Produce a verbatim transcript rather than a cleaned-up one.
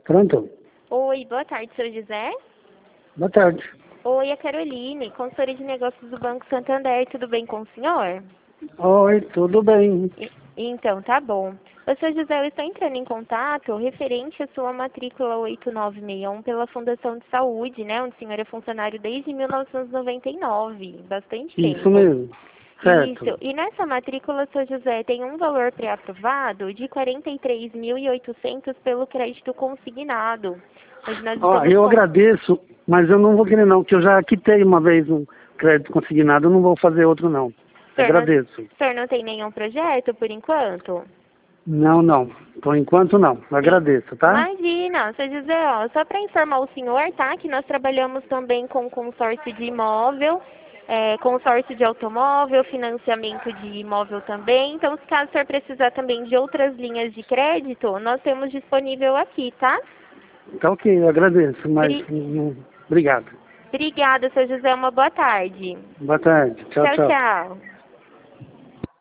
Pronto? Oi, boa tarde, seu José. Boa tarde. Oi, a Caroline, consultora de negócios do Banco Santander. Tudo bem com o senhor? Oi, tudo bem? E- Então, tá bom. Ô, seu José, eu estou entrando em contato referente à sua matrícula oito nove seis um pela Fundação de Saúde, né? Onde o senhor é funcionário desde mil novecentos e noventa e nove, bastante Isso tempo. mesmo. Certo. Isso. E nessa matrícula, seu José, tem um valor pré-aprovado de quarenta e três mil e oitocentos pelo crédito consignado. Hoje nós Ó, estamos eu com... agradeço, mas eu não vou querer não, que eu já quitei uma vez um crédito consignado, eu não vou fazer outro não. O senhor não, Agradeço. o senhor não tem nenhum projeto por enquanto? Não, não. Por enquanto não. Sim. Agradeço, tá? Imagina, seu José, ó, só para informar o senhor, tá? Que nós trabalhamos também com consórcio de imóvel, é, consórcio de automóvel, financiamento de imóvel também. Então, se caso o senhor precisar também de outras linhas de crédito, nós temos disponível aqui, tá? Tá ok, eu agradeço, mas Bri- hum, obrigado. Obrigada, seu José. Uma boa tarde. Boa tarde. Tchau, Tchau, tchau. tchau.